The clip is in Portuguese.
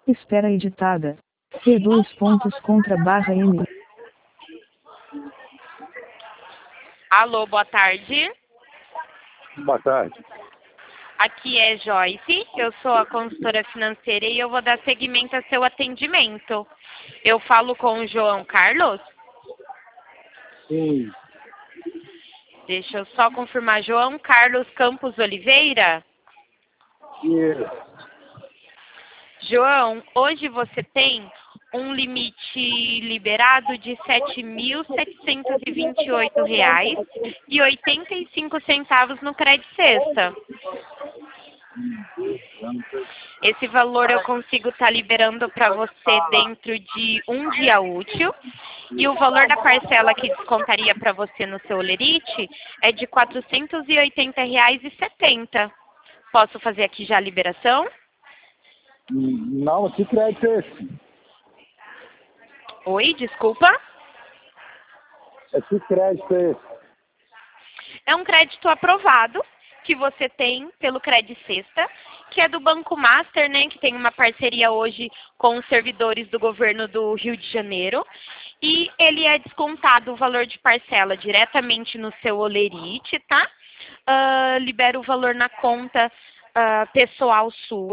Espera editada. C:/M. Alô, boa tarde. Boa tarde. Aqui é Joyce, eu sou a consultora financeira e eu vou dar seguimento ao seu atendimento. Eu falo com o João Carlos? Sim. Deixa eu só confirmar. João Carlos Campos Oliveira? Isso. João, hoje você tem um limite liberado de R$ 7.728,85 no Crédito Sexta. Esse valor eu consigo estar liberando para você dentro de um dia útil. E o valor da parcela que descontaria para você no seu Olerite é de R$ 480,70. Posso fazer aqui já a liberação? Não, que crédito é esse? Oi, desculpa. Que crédito é esse? É um crédito aprovado que você tem pelo Crédito Sexta, que é do Banco Master, né, que tem uma parceria hoje com os servidores do governo do Rio de Janeiro. E ele é descontado o valor de parcela diretamente no seu Olerite, tá? Libera o valor na conta pessoal sua.